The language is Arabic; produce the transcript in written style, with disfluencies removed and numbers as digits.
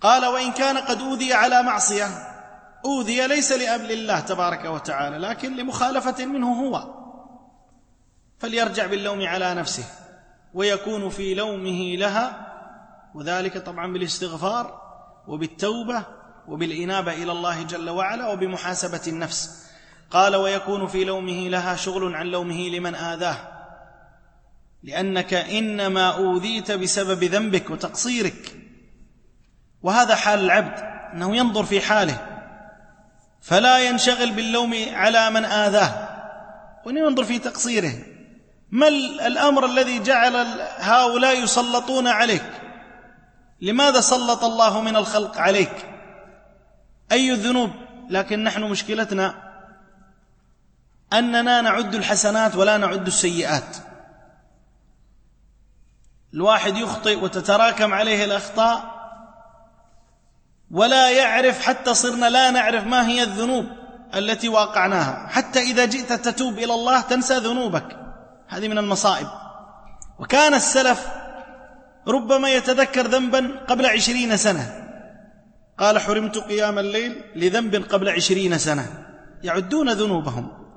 قال: وإن كان قد أوذي على معصية، أوذي ليس لأمر الله تبارك وتعالى، لكن لمخالفة منه هو، فليرجع باللوم على نفسه، ويكون في لومه لها، وذلك طبعا بالاستغفار وبالتوبة وبالإنابة إلى الله جل وعلا وبمحاسبة النفس. قال: ويكون في لومه لها شغل عن لومه لمن آذاه، لأنك إنما أوذيت بسبب ذنبك وتقصيرك. وهذا حال العبد، أنه ينظر في حاله فلا ينشغل باللوم على من آذاه، وينظر في تقصيره. ما الأمر الذي جعل هؤلاء يسلطون عليك؟ لماذا سلط الله من الخلق عليك؟ أي الذنوب؟ لكن نحن مشكلتنا أننا نعد الحسنات ولا نعد السيئات. الواحد يخطئ وتتراكم عليه الأخطاء ولا يعرف، حتى صرنا لا نعرف ما هي الذنوب التي واقعناها، حتى إذا جئت تتوب إلى الله تنسى ذنوبك. هذه من المصائب. وكان السلف ربما يتذكر ذنبا قبل 20 سنة، قال: حرمت قيام الليل لذنب قبل 20 سنة. يعدون ذنوبهم